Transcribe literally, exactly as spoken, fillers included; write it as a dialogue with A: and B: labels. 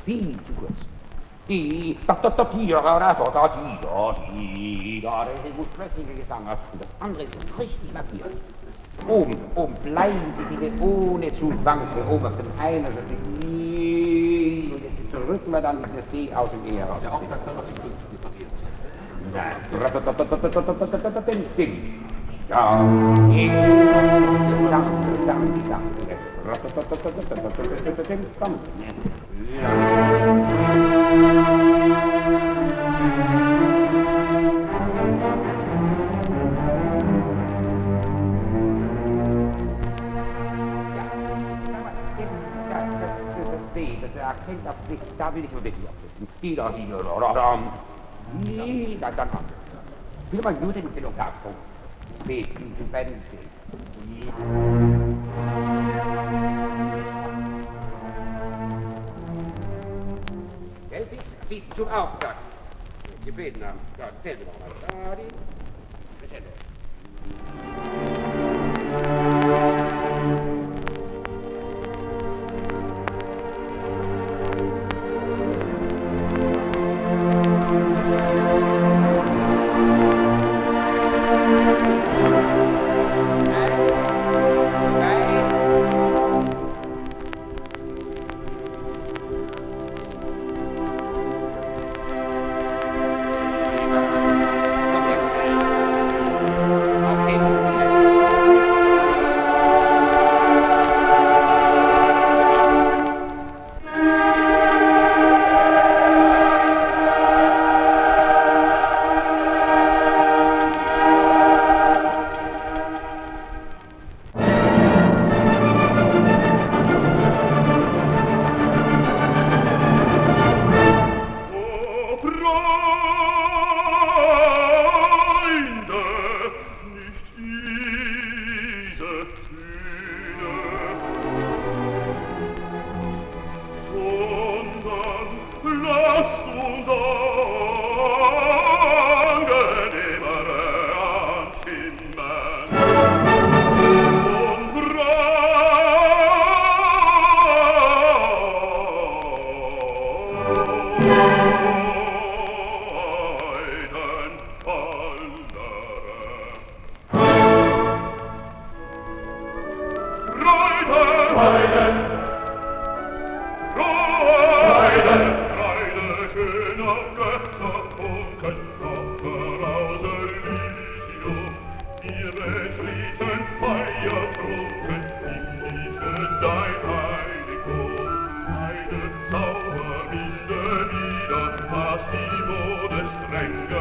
A: Viel zu kurz. Die, da, da, da, die, da, da, da, da, die, da, die, da, das ist ein gut plötzlicher Gesang. Und das andere ist richtig markiert. Oben, oben bleiben Sie bitte ohne zu wanken, oben auf dem einen, also die, und jetzt drücken wir dann das D aus dem E heraus.
B: Der Auftrag soll noch die fünf repariert sein.
A: Nein. Ding. Ja, Gesang, Gesang, Gesang. Der Akzent auf B, da will ich mal wirklich absetzen. Die da, die da, da, da. Nee, dann, dann anders. Ich will mal nur den, den Oktavsprung. B, die beiden stehen. Gell, bis, bis zum Auftakt. Gebeten haben. Ja, dasselbe nochmal. Da, die. Crescendo.
C: Zauber milde wieder, was die Mode streng